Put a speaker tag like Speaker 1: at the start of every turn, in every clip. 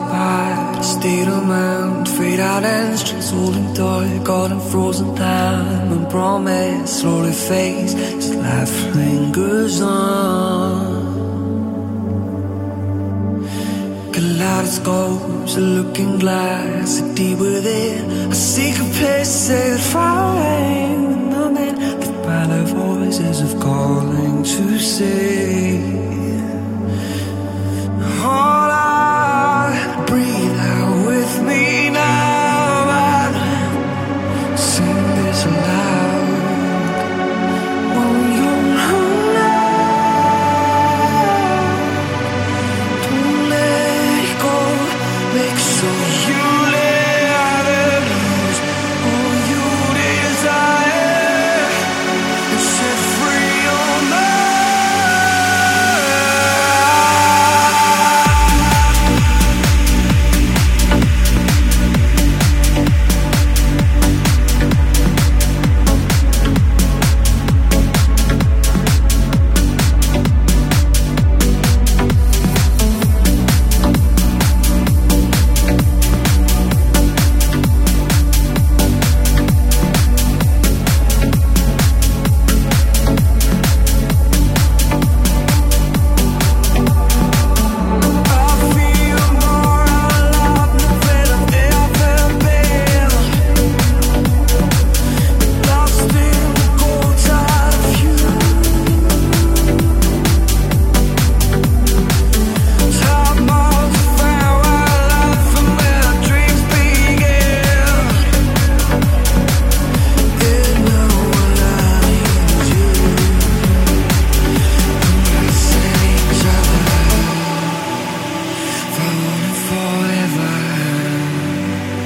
Speaker 1: occupied, state of mind, fade out ends, just holding tight, caught in frozen time, and promise slowly fades as life lingers on. Kaleidoscopes, a looking glass, a deep within, a secret place set far away, and I'm in by the voices of calling to say. All I breathe out with me now, I sing this aloud. Won't you hold on? Don't let it go. Make sure you let it lose all you desire and set free your mind.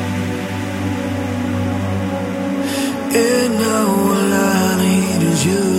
Speaker 1: And now all I need is you.